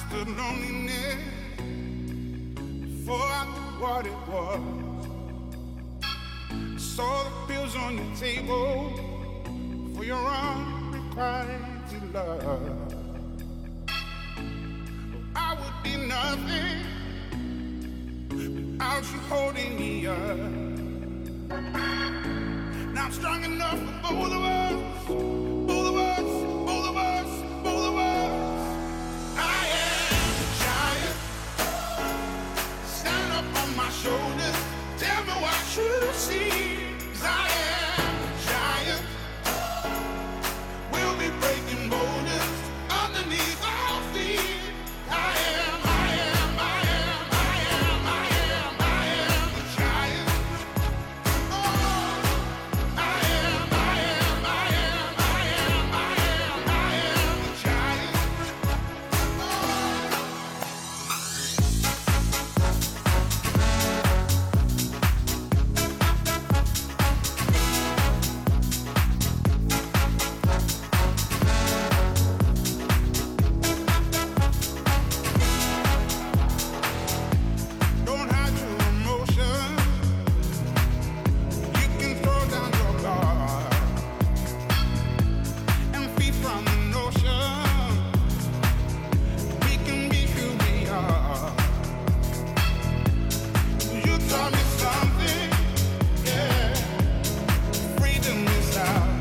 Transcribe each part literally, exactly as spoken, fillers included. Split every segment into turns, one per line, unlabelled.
understood loneliness before I knew what it was. I saw the pills on your table for your unrequited love. I would be nothing without you holding me up. Now I'm strong enough for both of us, both of us, both of us, both of us. I am a giant. Stand up on my shoulders. Tell me what you see. 'Cause I am a giant. We'll be breaking boulders underneath our feet. I am, I am, I am, I am, I am, I am a giant. Oh, I am, I am, I am, I am, I am, I am a giant. Don't hide your emotion. You can throw down your guard and feed from the notion. We can be who we are. You taught me something, yeah. Freedom is out.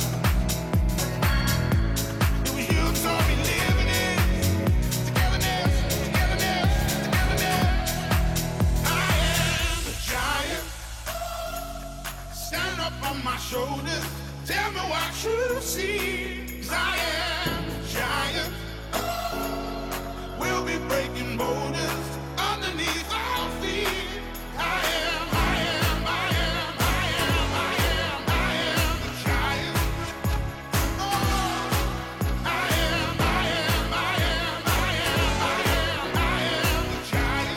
It was you taught me living it. Togetherness, togetherness, togetherness. I am a giant. Stand up on my shoulders. Tell me what you see. 'Cause I am a giant. We'll be breaking boulders underneath our feet. I am, I am, I am, I am, I am, I am a giant. Oh, I am, I am, I am, I am, I am, I am a giant.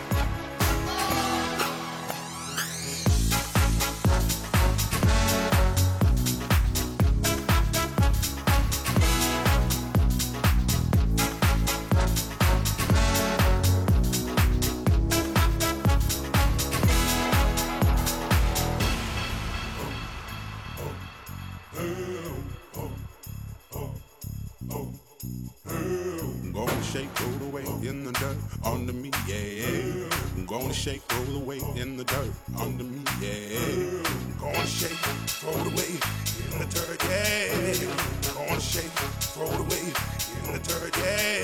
I'm gonna shake, roll the weight in the dirt under me, yeah. I'm gonna shake, roll the weight in the dirt under me, yeah. I'm gonna shake, throw the weight in the dirt, yeah. I'm gonna shake, throw the weight in the dirt, yeah.